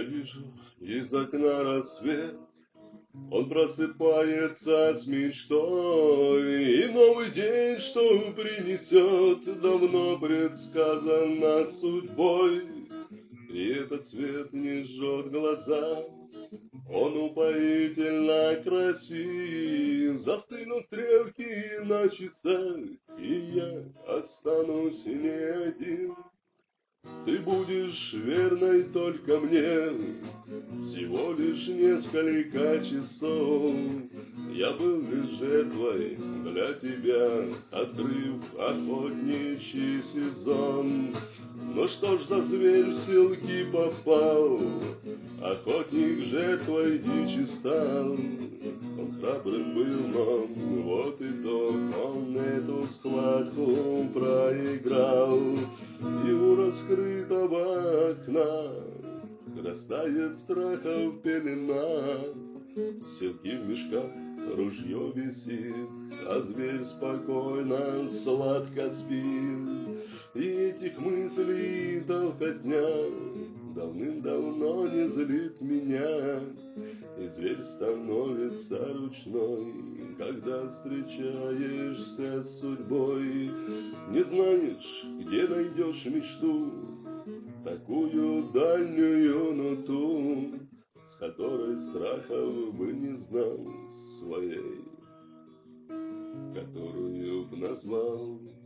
вижу из окна рассвет, он просыпается с мечтой, и новый день, что принесет, давно предсказано судьбой. И этот свет не жжет глаза, он упоительно красив. Застынут стрелки на часах, и я останусь не один. Ты будешь верной только мне, всего лишь несколько часов. Я был лишь жертвой для тебя, открыв охотничий сезон. Ну что ж за зверь в селки попал, охотник жертвой дичи стал. Он храбрым был, но вот итог, он эту схватку проиграл. И у раскрытого окна растает страхов пелена. Селки в мешках, ружье висит, а зверь спокойно, сладко спит. И этих мыслей толкотня давным-давно не злит меня. И зверь становится ручной, когда встречаешься с судьбой. Не знаешь, где найдешь мечту, такую дальнюю, но ту, с которой страхов бы не знал своей, которую б назвал